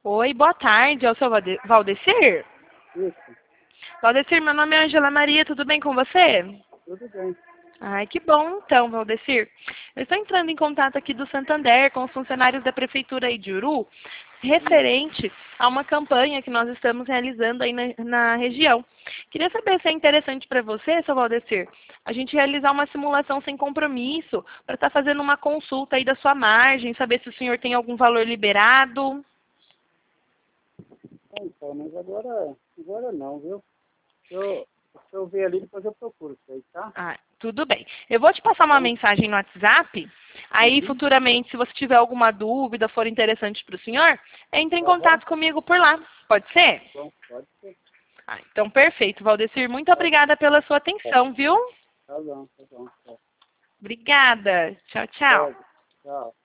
Oi, boa tarde. É o seu Valdecir? Isso, Valdecir, meu nome é Angela Maria, tudo bem com você? tudo bem. Ai, que bom então, Valdecir. Eu estou entrando em contato aqui do Santander com os funcionários da Prefeitura aí de Uru, referente a uma campanha que nós estamos realizando aí na região. Queria saber se é interessante para você, seu Valdecir, a gente realizar uma simulação sem compromisso, para estar fazendo uma consulta aí da sua margem, saber se o senhor tem algum valor liberado. Então, mas agora não, viu? Se eu ver ali, depois eu procuro isso aí, tá? Ah, tudo bem. Eu vou te passar uma Então, mensagem no WhatsApp. Aí, futuramente, se você tiver alguma dúvida, for interessante para o senhor, entre em aham, contato comigo por lá. Pode ser? bom, pode ser. Ah, então, perfeito, Valdecir. Muito Tá, obrigada pela sua atenção, viu? tá bom, tá bom. Tá. Obrigada. Tchau, tchau. Pode, tchau.